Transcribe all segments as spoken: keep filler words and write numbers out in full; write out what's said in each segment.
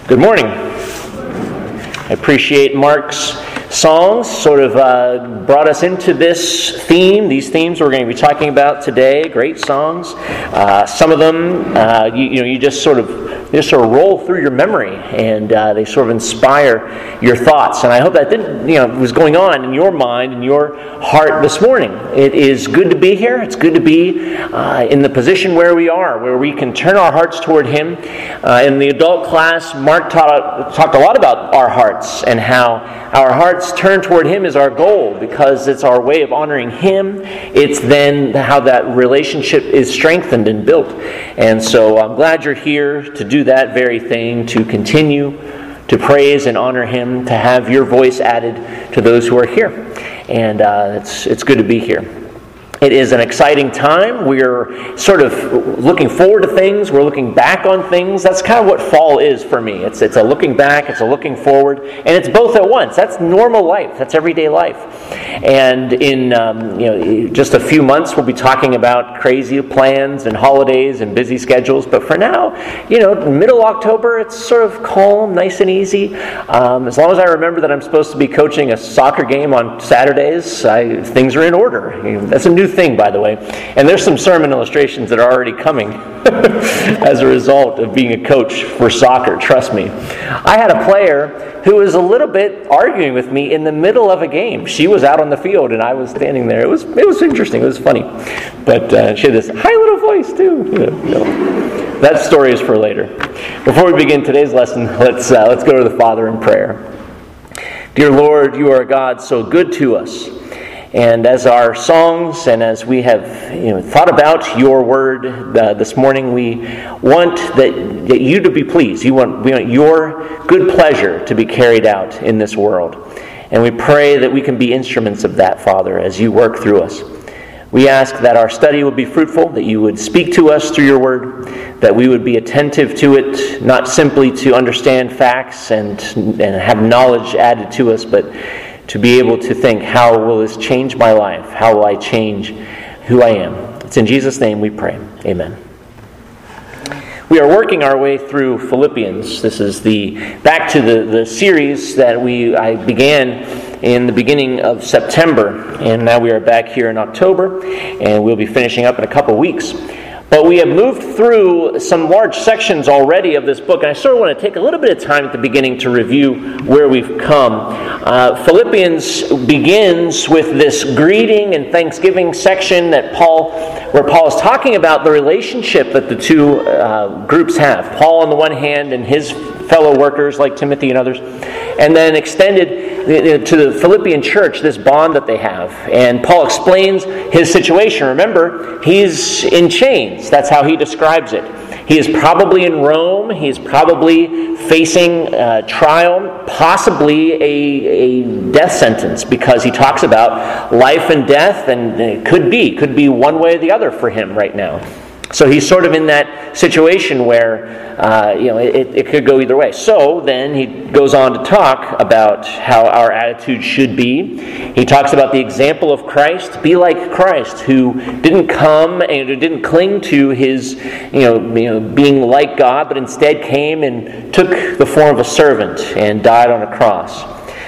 Good morning. I appreciate Mark's songs, sort of uh, brought us into this theme, these themes we're going to be talking about today. Great songs. Uh, some of them, uh, you, you know, you just sort of they just sort of roll through your memory, and uh, they sort of inspire your thoughts. And I hope that didn't, you know, was going on in your mind, in your heart this morning. It is good to be here. It's good to be uh, in the position where we are, where we can turn our hearts toward Him. Uh, in the adult class, Mark taught, talked a lot about our hearts and how our hearts turn toward Him is our goal, because it's our way of honoring Him. It's then how that relationship is strengthened and built. And so I'm glad you're here to do that very thing, to continue to praise and honor Him, to have your voice added to those who are here. And uh, it's it's good to be here. It is an exciting time. We're sort of looking forward to things. We're looking back on things. That's kind of what fall is for me. It's it's a looking back. It's a looking forward, and it's both at once. That's normal life. That's everyday life. And in um, you know just a few months, we'll be talking about crazy plans and holidays and busy schedules. But for now, you know, middle October, it's sort of calm, nice and easy. Um, as long as I remember that I'm supposed to be coaching a soccer game on Saturdays, I, things are in order. You know, that's a new thing, by the way. And there's some sermon illustrations that are already coming as a result of being a coach for soccer, trust me. I had a player who was a little bit arguing with me in the middle of a game. She was out on the field and I was standing there. It was it was interesting. It was funny. But uh, she had this high little voice too. You know, you know. That story is for later. Before we begin today's lesson, let's uh, let's go to the Father in prayer. Dear Lord, you are a God so good to us. And as our songs and as we have you know, thought about your word uh, this morning, we want that, that you to be pleased. You want, we want your good pleasure to be carried out in this world. And we pray that we can be instruments of that, Father, as you work through us. We ask that our study would be fruitful, that you would speak to us through your word, that we would be attentive to it, not simply to understand facts and, and have knowledge added to us, but to be able to think, how will this change my life? How will I change who I am? It's in Jesus' name we pray. Amen. We are working our way through Philippians. This is the back to the, the series that we I began in the beginning of September. And now we are back here in October, and we'll be finishing up in a couple weeks. But we have moved through some large sections already of this book, and I sort of want to take a little bit of time at the beginning to review where we've come. Uh, Philippians begins with this greeting and thanksgiving section that Paul, where Paul is talking about the relationship that the two uh, groups have. Paul on the one hand and his fellow workers like Timothy and others, and then extended to the Philippian church, this bond that they have. And Paul explains his situation. Remember, he's in chains. That's how he describes it. He is probably in Rome. He is probably facing uh, trial, possibly a, a death sentence, because he talks about life and death, and it could be, could be one way or the other for him right now. So he's sort of in that situation where, uh, you know, it, it could go either way. So then he goes on to talk about how our attitude should be. He talks about the example of Christ. Be like Christ, who didn't come and didn't cling to his, you know, you know, being like God, but instead came and took the form of a servant and died on a cross.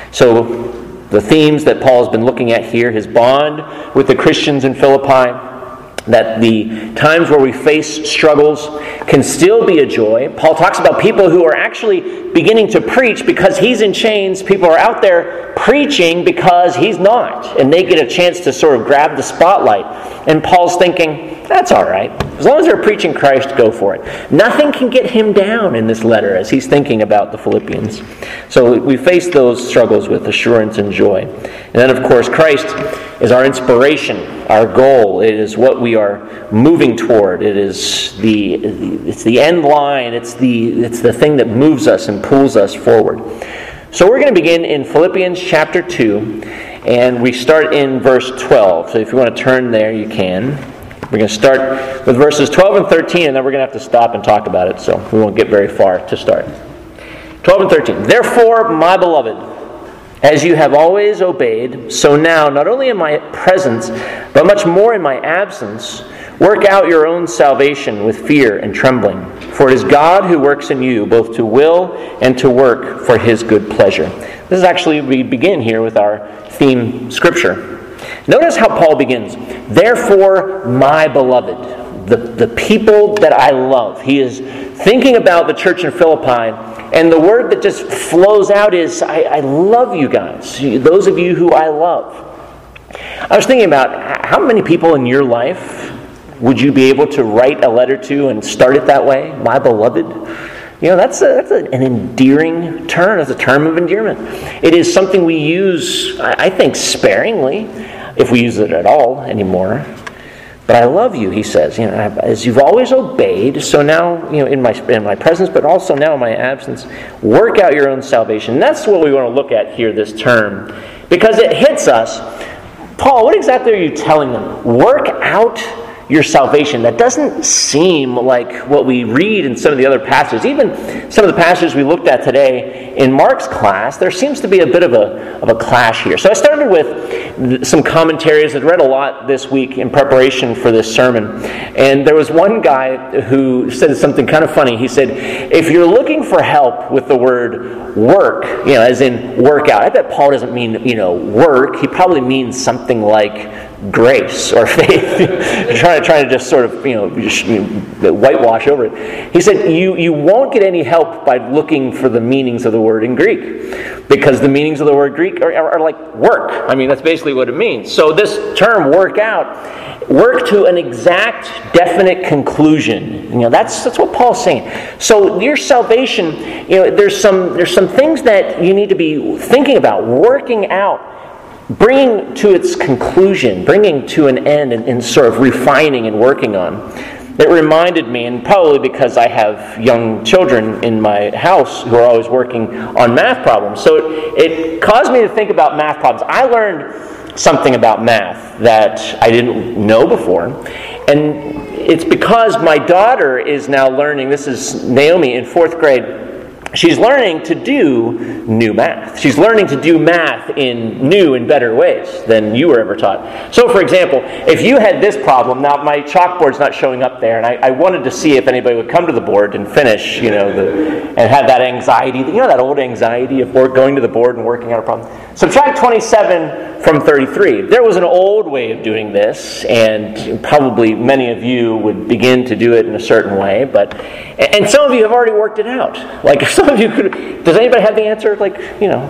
So the themes that Paul has been looking at here, his bond with the Christians in Philippi, that the times where we face struggles can still be a joy. Paul talks about people who are actually beginning to preach because he's in chains. People are out there preaching because he's not, and they get a chance to sort of grab the spotlight. And Paul's thinking, that's all right. As long as they're preaching Christ, go for it. Nothing can get him down in this letter as he's thinking about the Philippians. So we face those struggles with assurance and joy. And then, of course, Christ is our inspiration, our goal. It is what we are moving toward. It is the it's the end line. It's the it's the thing that moves us and pulls us forward. So we're going to begin in Philippians chapter two, and we start in verse twelve. So if you want to turn there, you can. We're going to start with verses twelve and thirteen, and then we're going to have to stop and talk about it, so we won't get very far to start. twelve and thirteen. Therefore, my beloved, as you have always obeyed, so now, not only in my presence, but much more in my absence, work out your own salvation with fear and trembling. For it is God who works in you, both to will and to work for His good pleasure. This is actually, we begin here with our theme scripture. Notice how Paul begins. Therefore, my beloved, the, the people that I love. He is thinking about the church in Philippi, and the word that just flows out is, I, I love you guys, those of you who I love. I was thinking about how many people in your life would you be able to write a letter to and start it that way? My beloved. You know, that's, a, that's a, an endearing term. That's a term of endearment. It is something we use, I think, sparingly, if we use it at all anymore. But I love you, he says. You know, as you've always obeyed, so now, you know, in my in my presence, but also now in my absence, work out your own salvation. And that's what we want to look at here, this term, because it hits us. Paul, what exactly are you telling them? Work out your salvation. That doesn't seem like what we read in some of the other passages. Even some of the passages we looked at today in Mark's class, there seems to be a bit of a of a clash here. So I started with some commentaries. I'd read a lot this week in preparation for this sermon. And there was one guy who said something kind of funny. He said, if you're looking for help with the word work, you know, as in work out, I bet Paul doesn't mean, you know, work. He probably means something like grace or faith. trying to trying to just sort of, you know, just, you know, whitewash over it. He said you you won't get any help by looking for the meanings of the word in Greek, because the meanings of the word Greek are, are, are like work. I mean, that's basically what it means. So this term work out, work to an exact, definite conclusion. You know, that's that's what Paul's saying. So your salvation, you know, there's some there's some things that you need to be thinking about, working out, bringing to its conclusion, bringing to an end, and, and sort of refining and working on. It reminded me, and probably because I have young children in my house who are always working on math problems, so it, it caused me to think about math problems. I learned something about math that I didn't know before, and it's because my daughter is now learning, this is Naomi in fourth grade, she's learning to do new math. She's learning to do math in new and better ways than you were ever taught. So, for example, if you had this problem, now my chalkboard's not showing up there, and I, I wanted to see if anybody would come to the board and finish, you know, the, and have that anxiety, you know, that old anxiety of work, going to the board and working out a problem. Subtract twenty-seven from thirty-three. There was an old way of doing this, and probably many of you would begin to do it in a certain way, but and some of you have already worked it out. Like, some of you could, does anybody have the answer? Like, you know,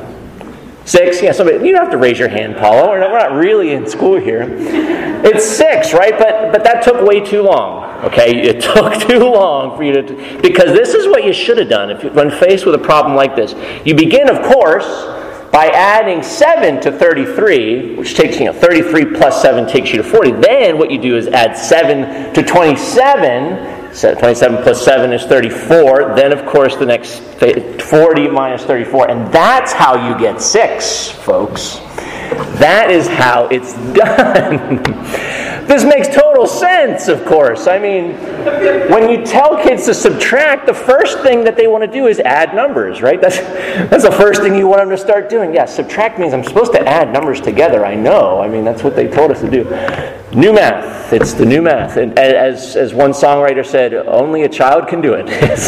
six? Yeah, somebody, you don't have to raise your hand, Paula. We're not, we're not really in school here. It's six, right? But but that took way too long. Okay, it took too long for you to, because this is what you should have done if you, when faced with a problem like this. You begin, of course, by adding seven to thirty-three, which takes, you know, thirty-three plus seven takes you to forty. Then what you do is add seven to twenty-seven. So twenty-seven plus seven is thirty-four. Then, of course, the next forty minus thirty-four. And that's how you get six, folks. That is how it's done. This makes total sense, of course. I mean, when you tell kids to subtract, the first thing that they want to do is add numbers, right? That's that's the first thing you want them to start doing. Yeah, subtract means I'm supposed to add numbers together. I know. I mean, that's what they told us to do. New math. It's the new math. And as, as one songwriter said, only a child can do it.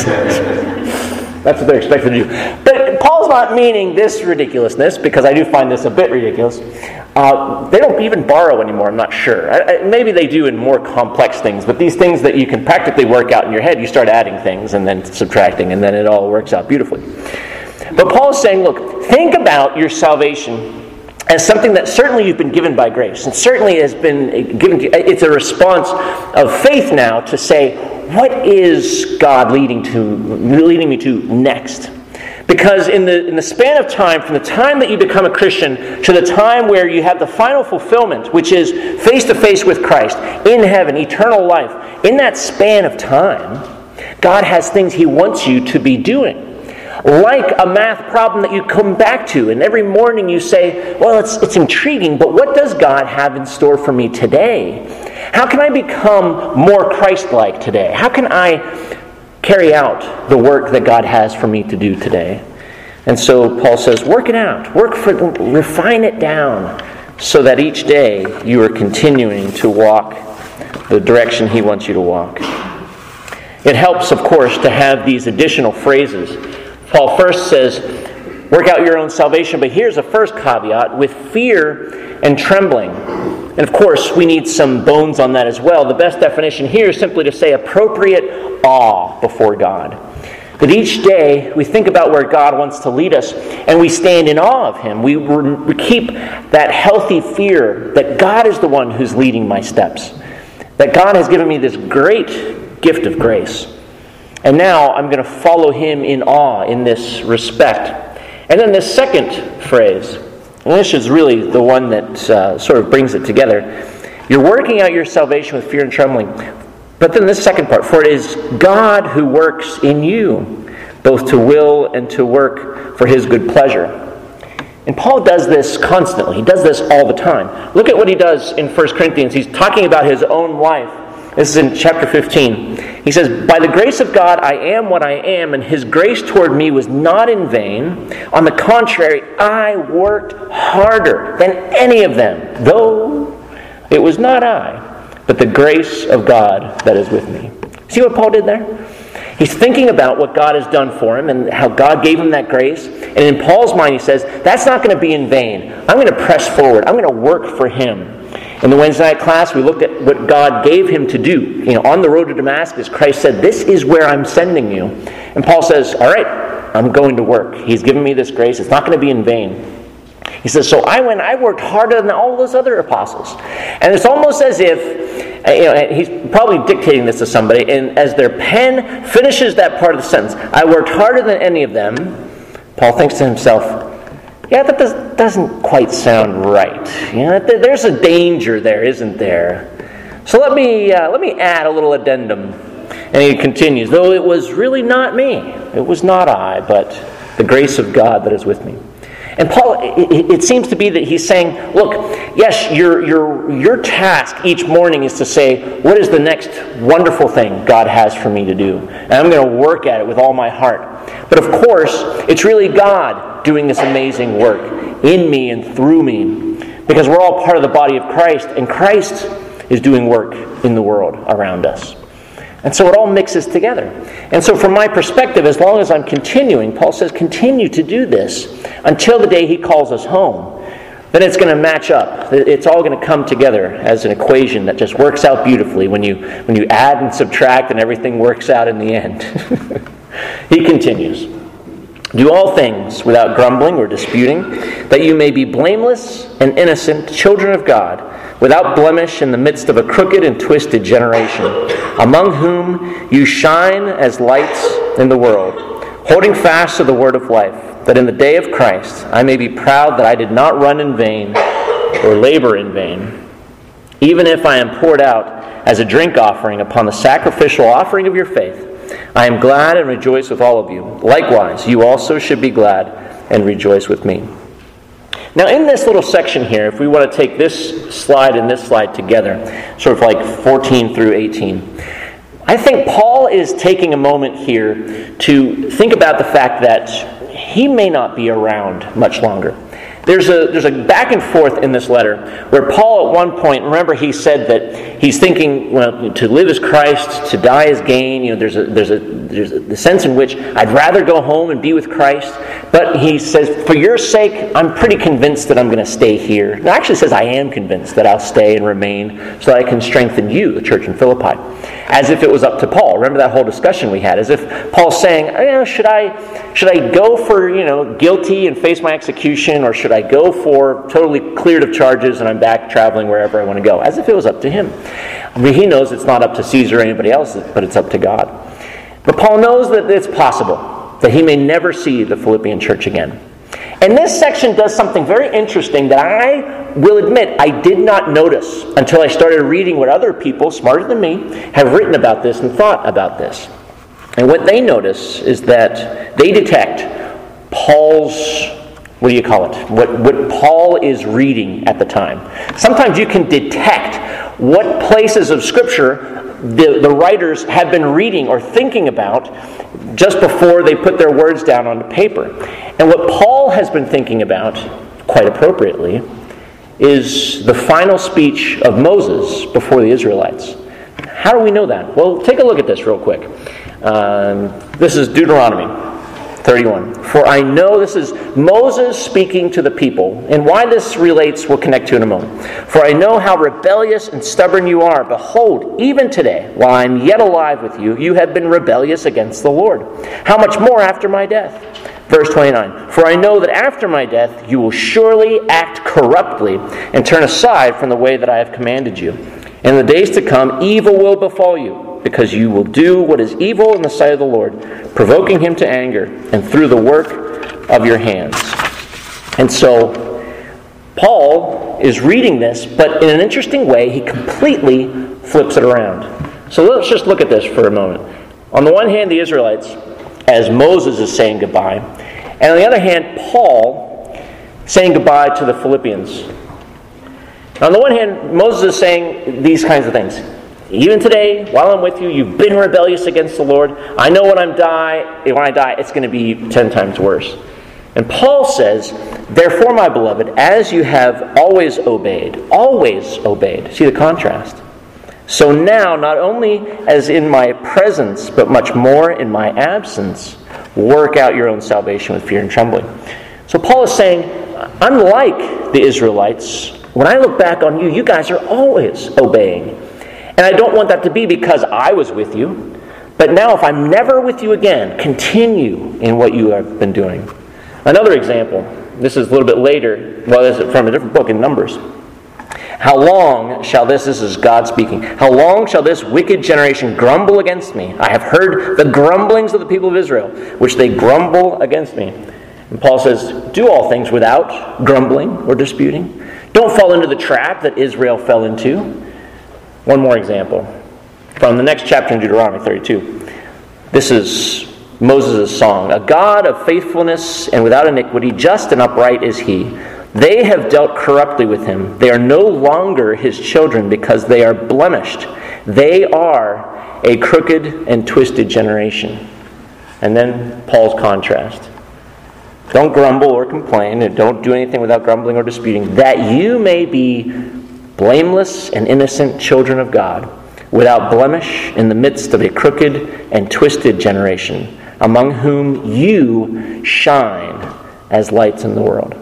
That's what they're expected to do. But Paul's not meaning this ridiculousness, because I do find this a bit ridiculous. Uh, they don't even borrow anymore, I'm not sure. I, I, maybe they do in more complex things, but these things that you can practically work out in your head, you start adding things and then subtracting, and then it all works out beautifully. But Paul's saying, look, think about your salvation as something that certainly you've been given by grace, and certainly has been given to you. It's a response of faith now to say, what is God leading to, leading me to next? Because in the in the span of time, from the time that you become a Christian to the time where you have the final fulfillment, which is face to face with Christ, in heaven, eternal life, in that span of time, God has things He wants you to be doing. Like a math problem that you come back to, and every morning you say, well, it's it's intriguing, but what does God have in store for me today? How can I become more Christ-like today? How can I carry out the work that God has for me to do today? And so Paul says, work it out. Work for, refine it down so that each day you are continuing to walk the direction He wants you to walk. It helps, of course, to have these additional phrases. Paul first says, work out your own salvation, but here's a first caveat, with fear and trembling. And of course, we need some bones on that as well. The best definition here is simply to say appropriate awe before God. That each day we think about where God wants to lead us and we stand in awe of Him. We, we keep that healthy fear that God is the one who's leading my steps. That God has given me this great gift of grace. And now I'm going to follow Him in awe in this respect. And then this second phrase, and this is really the one that uh, sort of brings it together. You're working out your salvation with fear and trembling. But then this second part, for it is God who works in you, both to will and to work for His good pleasure. And Paul does this constantly. He does this all the time. Look at what he does in First Corinthians. He's talking about his own life. This is in chapter fifteen. He says, by the grace of God I am what I am, and His grace toward me was not in vain. On the contrary, I worked harder than any of them, though it was not I, but the grace of God that is with me. See what Paul did there? He's thinking about what God has done for him and how God gave him that grace. And in Paul's mind he says, that's not going to be in vain. I'm going to press forward. I'm going to work for Him. In the Wednesday night class, we looked at what God gave him to do. You know, on the road to Damascus, Christ said, this is where I'm sending you. And Paul says, all right, I'm going to work. He's given me this grace. It's not going to be in vain. He says, so I went, I worked harder than all those other apostles. And it's almost as if, you know, he's probably dictating this to somebody, and as their pen finishes that part of the sentence, I worked harder than any of them, Paul thinks to himself, yeah, that does, doesn't quite sound right. You know, there's a danger there, isn't there? So let me uh, let me add a little addendum. And he continues, though it was really not me, it was not I, but the grace of God that is with me. And Paul, it, it seems to be that he's saying, look, yes, your, your, your task each morning is to say, what is the next wonderful thing God has for me to do? And I'm going to work at it with all my heart. But of course, it's really God doing this amazing work in me and through me. Because we're all part of the body of Christ, and Christ is doing work in the world around us. And so it all mixes together. And so from my perspective, as long as I'm continuing, Paul says, continue to do this until the day He calls us home. Then it's going to match up. It's all going to come together as an equation that just works out beautifully when you when you add and subtract and everything works out in the end. He continues, do all things without grumbling or disputing, that you may be blameless and innocent, children of God, without blemish in the midst of a crooked and twisted generation, among whom you shine as lights in the world, holding fast to the word of life, that in the day of Christ I may be proud that I did not run in vain or labor in vain. Even if I am poured out as a drink offering upon the sacrificial offering of your faith, I am glad and rejoice with all of you. Likewise, you also should be glad and rejoice with me. Now, in this little section here, if we want to take this slide and this slide together, sort of like fourteen through eighteen, I think Paul is taking a moment here to think about the fact that he may not be around much longer. There's a there's a back and forth in this letter where Paul at one point, remember he said that he's thinking, well, to live is Christ, to die is gain. You know, there's a there's a there's a, the sense in which I'd rather go home and be with Christ. But he says, for your sake, I'm pretty convinced that I'm going to stay here. And actually says, I am convinced that I'll stay and remain so that I can strengthen you, the church in Philippi. As if it was up to Paul. Remember that whole discussion we had? As if Paul's saying, you know, should I should I go for, you know, guilty and face my execution, or should I go for totally cleared of charges and I'm back traveling wherever I want to go? As if it was up to him. I mean, he knows it's not up to Caesar or anybody else, but it's up to God. But Paul knows that it's possible that he may never see the Philippian church again. And this section does something very interesting that I will admit I did not notice until I started reading what other people, smarter than me, have written about this and thought about this. And what they notice is that they detect Paul's, what do you call it? What, what Paul is reading at the time. Sometimes you can detect what places of Scripture the, the writers have been reading or thinking about just before they put their words down on the paper. And what Paul has been thinking about, quite appropriately, is the final speech of Moses before the Israelites. How do we know that? Well, take a look at this real quick. Um, this is Deuteronomy thirty-one. For I know, this is Moses speaking to the people, and why this relates we'll connect to in a moment. For I know how rebellious and stubborn you are. Behold, even today, while I am yet alive with you, you have been rebellious against the Lord. How much more after my death? Verse twenty-nine. For I know that after my death you will surely act corruptly and turn aside from the way that I have commanded you. In the days to come, evil will befall you, because you will do what is evil in the sight of the Lord, provoking him to anger, and through the work of your hands. And so, Paul is reading this, but in an interesting way, he completely flips it around. So let's just look at this for a moment. On the one hand, the Israelites, as Moses is saying goodbye, and on the other hand, Paul saying goodbye to the Philippians. On the one hand, Moses is saying these kinds of things. Even today, while I'm with you, you've been rebellious against the Lord. I know when I'm die, when I die, it's going to be ten times worse. And Paul says, therefore, my beloved, as you have always obeyed, always obeyed. See the contrast? So now, not only as in my presence, but much more in my absence, work out your own salvation with fear and trembling. So Paul is saying, unlike the Israelites, when I look back on you, you guys are always obeying. And I don't want that to be because I was with you. But now if I'm never with you again, continue in what you have been doing. Another example, this is a little bit later, well, this is from a different book in Numbers. How long shall this, this is God speaking, how long shall this wicked generation grumble against me? I have heard the grumblings of the people of Israel, which they grumble against me. And Paul says, do all things without grumbling or disputing. Don't fall into the trap that Israel fell into. One more example from the next chapter in Deuteronomy thirty-two. This is Moses' song. A God of faithfulness and without iniquity, just and upright is he. They have dealt corruptly with him. They are no longer his children because they are blemished. They are a crooked and twisted generation. And then Paul's contrast. Don't grumble or complain, and don't do anything without grumbling or disputing, that you may be blameless and innocent children of God, without blemish in the midst of a crooked and twisted generation, among whom you shine as lights in the world.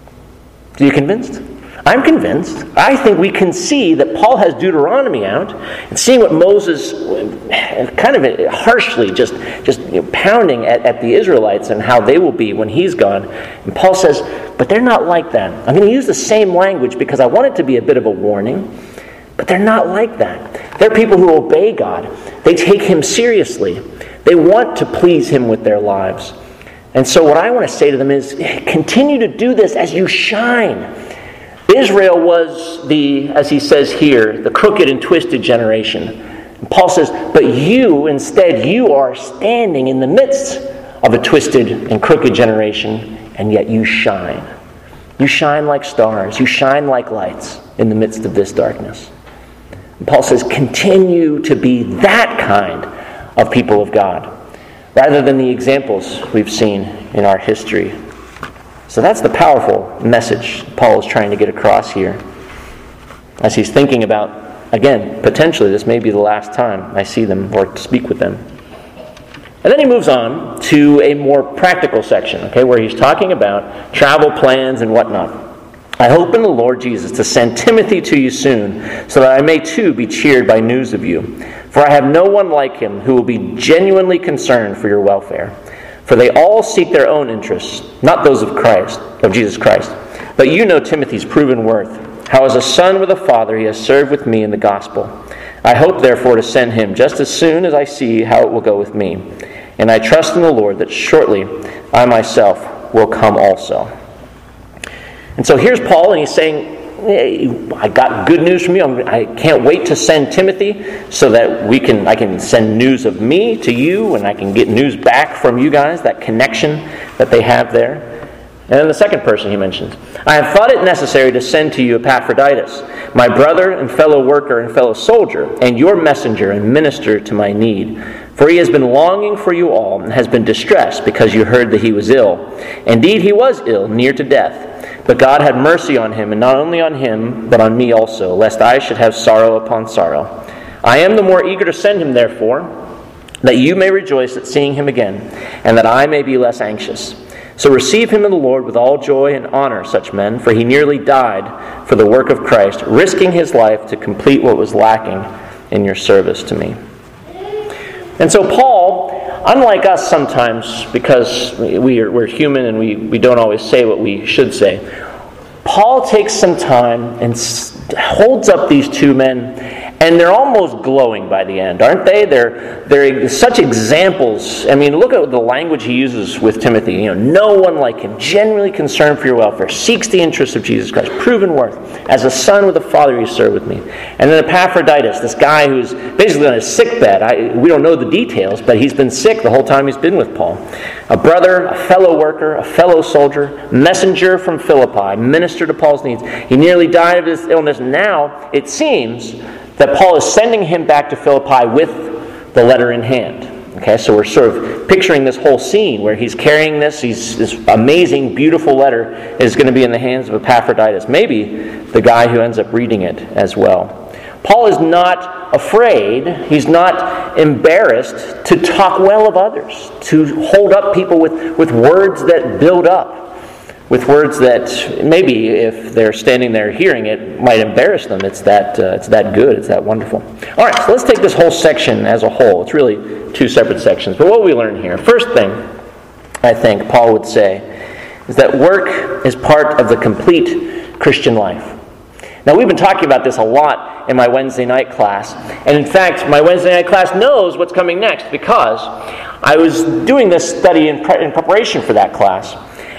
Are you convinced? I'm convinced. I think we can see that Paul has Deuteronomy out, and seeing what Moses kind of harshly just, just you know, pounding at, at the Israelites and how they will be when he's gone. And Paul says, but they're not like that. I'm going to use the same language because I want it to be a bit of a warning, but they're not like that. They're people who obey God. They take him seriously. They want to please him with their lives. And so what I want to say to them is, continue to do this as you shine. Israel was the, as he says here, the crooked and twisted generation. And Paul says, but you, instead, you are standing in the midst of a twisted and crooked generation, and yet you shine. You shine like stars. You shine like lights in the midst of this darkness. And Paul says, continue to be that kind of people of God, rather than the examples we've seen in our history. So that's the powerful message Paul is trying to get across here. As he's thinking about, again, potentially this may be the last time I see them or speak with them. And then he moves on to a more practical section, okay, where he's talking about travel plans and whatnot. I hope in the Lord Jesus to send Timothy to you soon, so that I may too be cheered by news of you. For I have no one like him who will be genuinely concerned for your welfare. For they all seek their own interests, not those of Christ, of Jesus Christ. But you know Timothy's proven worth, how as a son with a father he has served with me in the gospel. I hope therefore to send him just as soon as I see how it will go with me. And I trust in the Lord that shortly I myself will come also. And so here's Paul, and he's saying, hey, I got good news from you. I'm, I can't wait to send Timothy so that we can. I can send news of me to you, and I can get news back from you guys, that connection that they have there. And then the second person he mentions, I have thought it necessary to send to you Epaphroditus, my brother and fellow worker and fellow soldier, and your messenger and minister to my need. For he has been longing for you all, and has been distressed because you heard that he was ill. Indeed, he was ill, near to death. But God had mercy on him, and not only on him, but on me also, lest I should have sorrow upon sorrow. I am the more eager to send him, therefore, that you may rejoice at seeing him again, and that I may be less anxious. So receive him in the Lord with all joy and honor such men, for he nearly died for the work of Christ, risking his life to complete what was lacking in your service to me. And so Paul, unlike us sometimes, because we are, we're human and we, we don't always say what we should say, Paul takes some time and holds up these two men, and they're almost glowing by the end, aren't they? They're they're such examples. I mean, look at the language he uses with Timothy. You know, no one like him, genuinely concerned for your welfare, seeks the interests of Jesus Christ, proven worth. As a son with a father, you serve with me. And then Epaphroditus, this guy who's basically on his sickbed. I, we don't know the details, but he's been sick the whole time he's been with Paul. A brother, a fellow worker, a fellow soldier, messenger from Philippi, minister to Paul's needs. He nearly died of his illness. Now, it seems that Paul is sending him back to Philippi with the letter in hand. Okay, so we're sort of picturing this whole scene where he's carrying this, he's, this amazing, beautiful letter is going to be in the hands of Epaphroditus, maybe the guy who ends up reading it as well. Paul is not afraid, he's not embarrassed to talk well of others, to hold up people with, with words that build up. With words that maybe if they're standing there hearing it might embarrass them. It's that uh, it's that good. It's that wonderful. All right, so let's take this whole section as a whole. It's really two separate sections. But what we learn here, first thing I think Paul would say is that work is part of the complete Christian life. Now, we've been talking about this a lot in my Wednesday night class. And in fact, my Wednesday night class knows what's coming next because I was doing this study in, pre- in preparation for that class.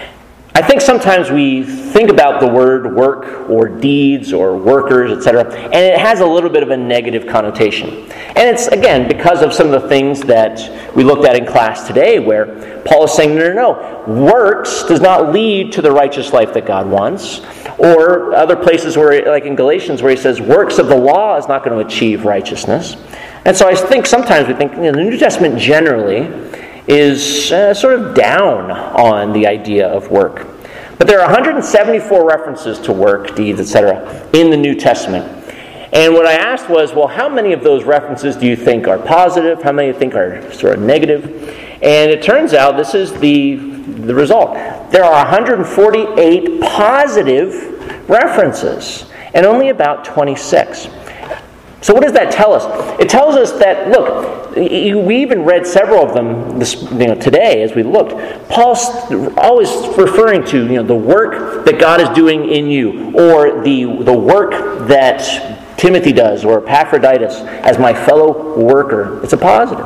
I think sometimes we think about the word work or deeds or workers, et cetera, and it has a little bit of a negative connotation. And it's, again, because of some of the things that we looked at in class today where Paul is saying, no, no, no, works does not lead to the righteous life that God wants. Or other places where, like in Galatians, where he says works of the law is not going to achieve righteousness. And so I think sometimes we think, you know, the New Testament generally is uh, sort of down on the idea of work. But there are one hundred seventy-four references to work, deeds, et cetera in the New Testament. And what I asked was, well, how many of those references do you think are positive? How many do you think are sort of negative? And it turns out this is the, the result. There are one hundred forty-eight positive references and only about twenty-six. So what does that tell us? It tells us that, look, we even read several of them this, you know, today as we looked. Paul's always referring to, you know, the work that God is doing in you, or the the work that Timothy does, or Epaphroditus as my fellow worker. It's a positive.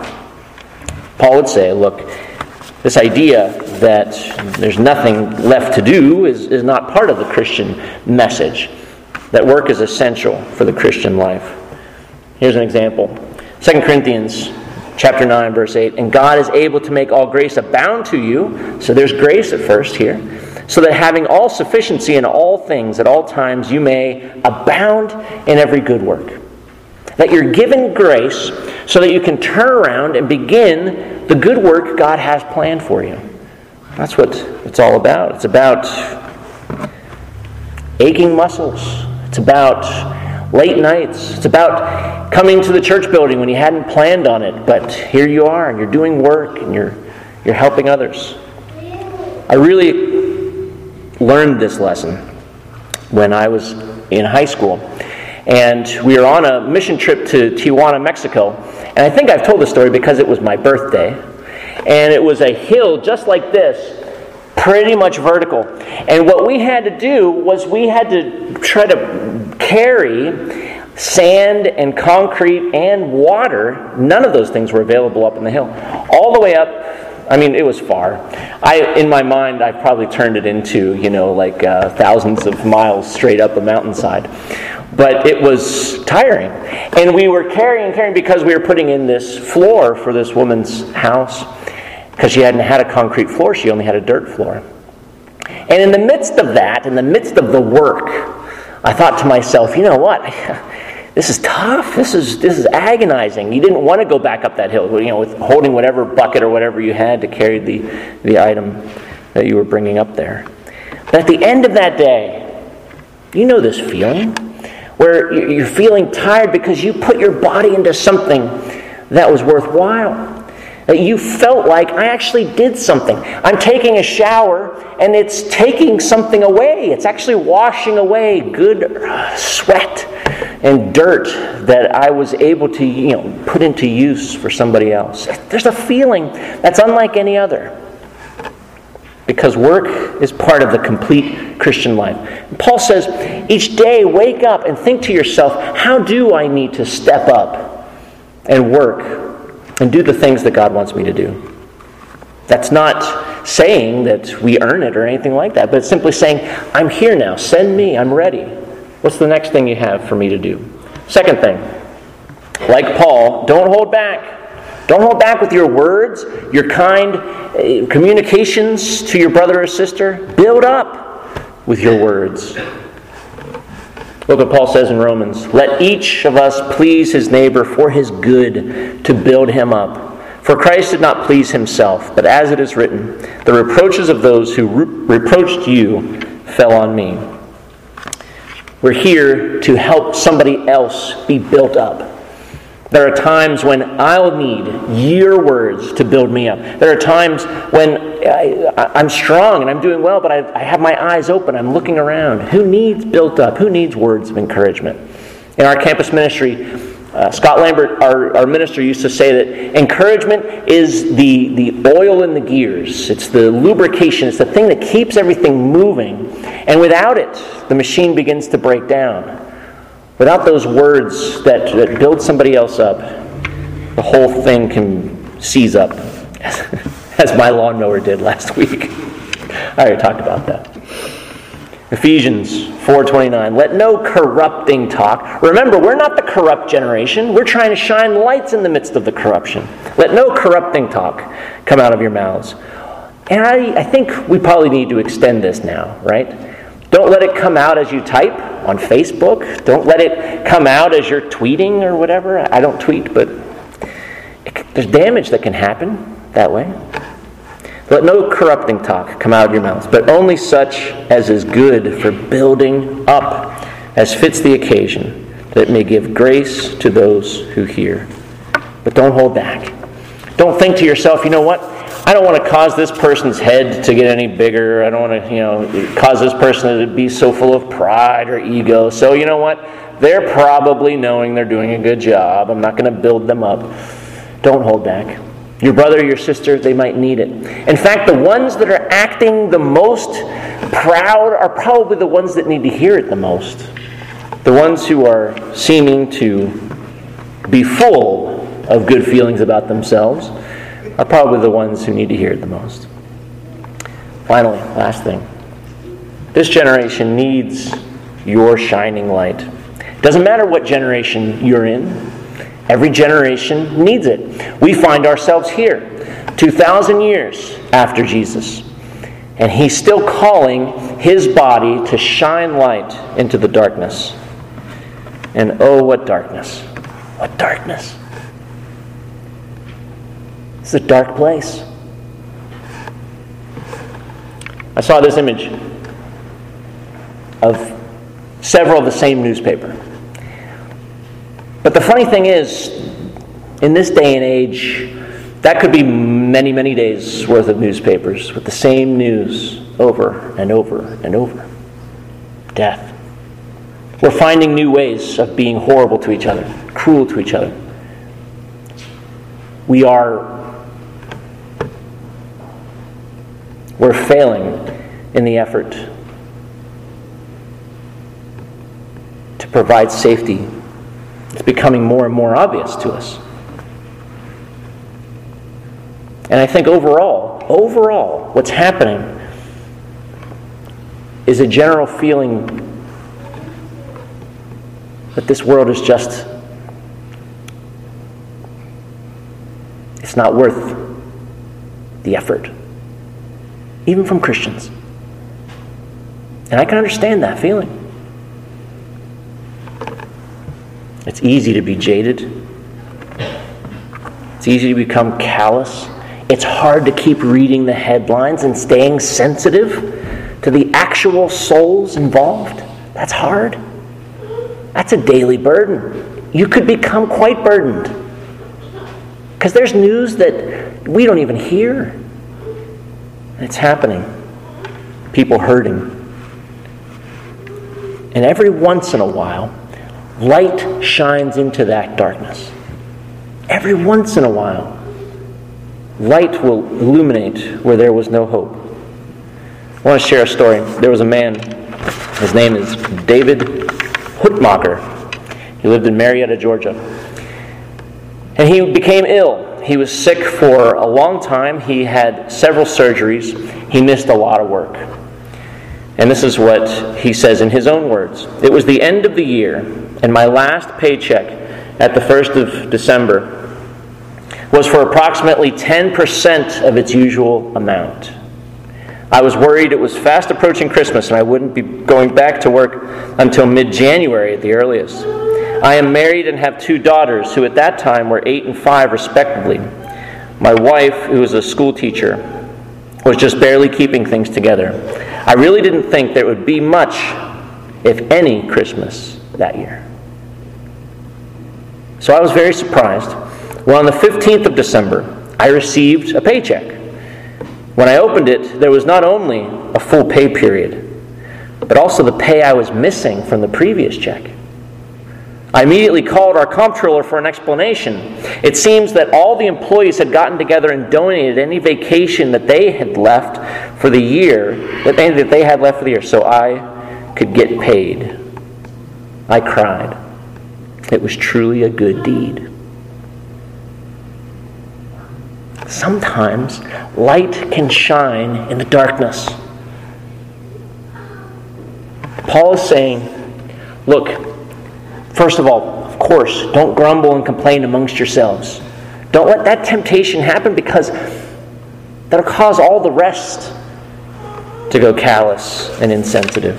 Paul would say, look, this idea that there's nothing left to do is, is not part of the Christian message. That work is essential for the Christian life. Here's an example. Second Corinthians chapter nine, verse eight. And God is able to make all grace abound to you. So there's grace at first here. So that having all sufficiency in all things at all times you may abound in every good work. That you're given grace so that you can turn around and begin the good work God has planned for you. That's what it's all about. It's about aching muscles. It's about late nights. It's about coming to the church building when you hadn't planned on it, but here you are and you're doing work and you're you're helping others. I really learned this lesson when I was in high school. And we were on a mission trip to Tijuana, Mexico. And I think I've told this story because it was my birthday. And it was a hill just like this, pretty much vertical. And what we had to do was we had to try to carry sand and concrete and water. None of those things were available up in the hill. All the way up. I mean, it was far. I, in my mind, I probably turned it into, you know, like uh, thousands of miles straight up a mountainside. But it was tiring. And we were carrying and carrying because we were putting in this floor for this woman's house. Because she hadn't had a concrete floor, she only had a dirt floor. And in the midst of that, in the midst of the work, I thought to myself, you know what? This is tough. This is this is agonizing. You didn't want to go back up that hill, you know, with holding whatever bucket or whatever you had to carry the, the item that you were bringing up there. But at the end of that day, you know this feeling? where you're feeling tired because you put your body into something that was worthwhile. That you felt like, I actually did something. I'm taking a shower, and it's taking something away. It's actually washing away good sweat and dirt that I was able to, you know, put into use for somebody else. There's a feeling that's unlike any other. Because work is part of the complete Christian life. And Paul says, each day wake up and think to yourself, how do I need to step up and work and do the things that God wants me to do? That's not saying that we earn it or anything like that, but it's simply saying, I'm here now, send me, I'm ready. What's the next thing you have for me to do? Second thing, like Paul, don't hold back. Don't hold back with your words, your kind uh, communications to your brother or sister. Build up with your words. Look what Paul says in Romans. Let each of us please his neighbor for his good, to build him up. For Christ did not please himself, but as it is written, the reproaches of those who re- reproached you fell on me. We're here to help somebody else be built up. There are times when I'll need your words to build me up. There are times when I, I'm strong and I'm doing well, but I, I have my eyes open. I'm looking around. Who needs built up? Who needs words of encouragement? In our campus ministry, uh, Scott Lambert, our, our minister, used to say that encouragement is the, the oil in the gears. It's the lubrication. It's the thing that keeps everything moving. And without it, the machine begins to break down. Without those words that, that build somebody else up, the whole thing can seize up, as my lawnmower did last week. I already talked about that. Ephesians four twenty-nine, let no corrupting talk. Remember, we're not the corrupt generation. We're trying to shine lights in the midst of the corruption. Let no corrupting talk come out of your mouths. And I, I think we probably need to extend this now, right? Don't let it come out as you type on Facebook. Don't let it come out as you're tweeting or whatever. I don't tweet, but it, there's damage that can happen that way. Let no corrupting talk come out of your mouths, but only such as is good for building up, as fits the occasion, that it may give grace to those who hear. But don't hold back. Don't think to yourself, you know what? I don't want to cause this person's head to get any bigger. I don't want to, you know, cause this person to be so full of pride or ego. So you know what? They're probably knowing they're doing a good job. I'm not going to build them up. Don't hold back. Your brother or your sister, they might need it. In fact, the ones that are acting the most proud are probably the ones that need to hear it the most. The ones who are seeming to be full of good feelings about themselves are probably the ones who need to hear it the most. Finally, last thing. This generation needs your shining light. It doesn't matter what generation you're in. Every generation needs it. We find ourselves here, two thousand years after Jesus. And He's still calling His body to shine light into the darkness. And oh, what darkness. What darkness. It's a dark place. I saw this image of several of the same newspaper. But the funny thing is, in this day and age, that could be many, many days worth of newspapers with the same news over and over and over. Death. We're finding new ways of being horrible to each other, cruel to each other. We are We're failing in the effort to provide safety. It's becoming more and more obvious to us. And I think overall, overall, what's happening is a general feeling that this world is just, it's not worth the effort. Even from Christians. And I can understand that feeling. It's easy to be jaded. It's easy to become callous. It's hard to keep reading the headlines and staying sensitive to the actual souls involved. That's hard. That's a daily burden. You could become quite burdened. Because there's news that we don't even hear. It's happening. People hurting. And every once in a while, light shines into that darkness. Every once in a while, light will illuminate where there was no hope. I want to share a story. There was a man, his name is David Hutmacher. He lived in Marietta, Georgia. And he became ill. He was sick for a long time. He had several surgeries. He missed a lot of work. And this is what he says in his own words. It was the end of the year, and my last paycheck at the first of December was for approximately ten percent of its usual amount. I was worried it was fast approaching Christmas and I wouldn't be going back to work until mid-January at the earliest. I am married and have two daughters who at that time were eight and five respectively. My wife, who was a school teacher, was just barely keeping things together. I really didn't think there would be much, if any, Christmas that year. So I was very surprised when on the fifteenth of December, I received a paycheck. When I opened it, there was not only a full pay period, but also the pay I was missing from the previous check. I immediately called our comptroller for an explanation. It seems that all the employees had gotten together and donated any vacation that they had left for the year, that they, that they had left for the year, so I could get paid. I cried. It was truly a good deed. Sometimes light can shine in the darkness. Paul is saying, look, first of all, of course, don't grumble and complain amongst yourselves. Don't let that temptation happen, because that'll cause all the rest to go callous and insensitive.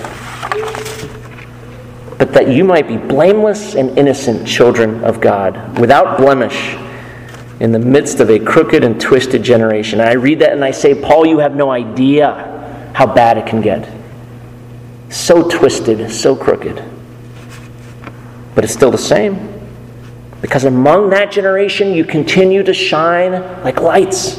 But that you might be blameless and innocent children of God, without blemish, in the midst of a crooked and twisted generation. And I read that and I say, Paul, you have no idea how bad it can get. So twisted, so crooked. But it's still the same. Because among that generation, you continue to shine like lights,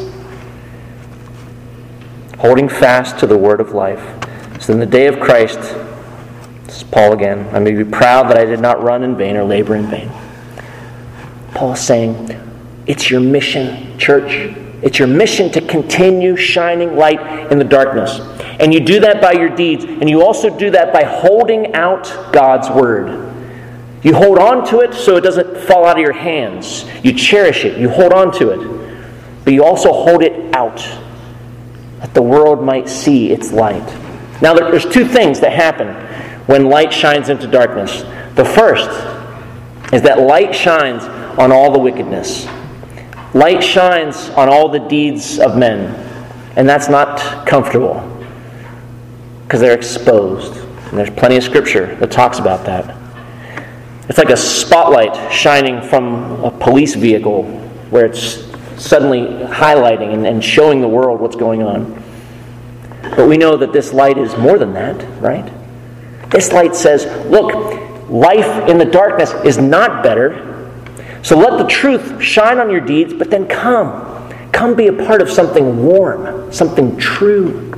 holding fast to the word of life. So in the day of Christ, this is Paul again, I may be proud that I did not run in vain or labor in vain. Paul is saying, it's your mission, church. It's your mission to continue shining light in the darkness. And you do that by your deeds. And you also do that by holding out God's word. You hold on to it so it doesn't fall out of your hands. You cherish it. You hold on to it. But you also hold it out, that the world might see its light. Now, there's two things that happen when light shines into darkness. The first is that light shines on all the wickedness. Light shines on all the deeds of men. And that's not comfortable, because they're exposed. And there's plenty of scripture that talks about that. It's like a spotlight shining from a police vehicle where it's suddenly highlighting and, and showing the world what's going on. But we know that this light is more than that, right? This light says, look, life in the darkness is not better. So let the truth shine on your deeds, but then come. Come be a part of something warm, something true.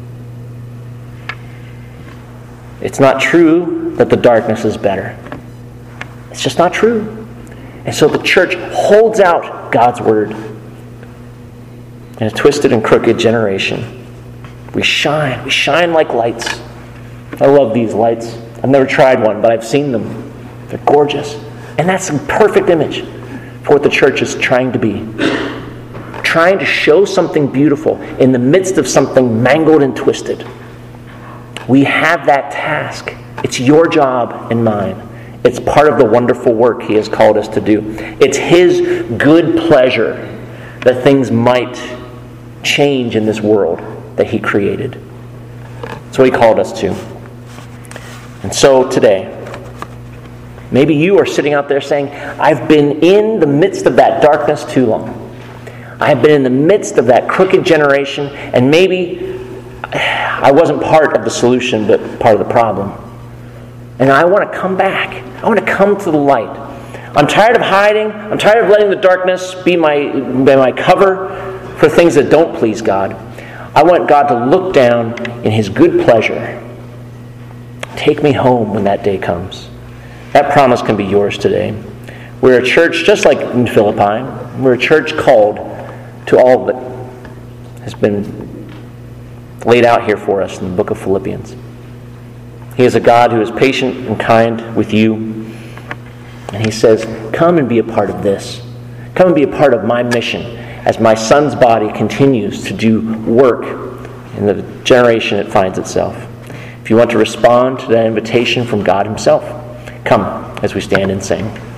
It's not true that the darkness is better. It's just not true. And so the church holds out God's word. In a twisted and crooked generation, we shine. We shine like lights. I love these lights. I've never tried one, but I've seen them. They're gorgeous. And that's a perfect image for what the church is trying to be. Trying to show something beautiful in the midst of something mangled and twisted. We have that task. It's your job and mine. It's part of the wonderful work He has called us to do. It's His good pleasure that things might change in this world that He created. That's what He called us to. And so today, maybe you are sitting out there saying, I've been in the midst of that darkness too long. I have been in the midst of that crooked generation, and maybe I wasn't part of the solution, but part of the problem. And I want to come back. I want to come to the light. I'm tired of hiding. I'm tired of letting the darkness be my, be my cover for things that don't please God. I want God to look down in His good pleasure. Take me home when that day comes. That promise can be yours today. We're a church just like in Philippi. We're a church called to all that has been laid out here for us in the book of Philippians. He is a God who is patient and kind with you. And He says, come and be a part of this. Come and be a part of my mission as my son's body continues to do work in the generation it finds itself. If you want to respond to that invitation from God Himself, come as we stand and sing.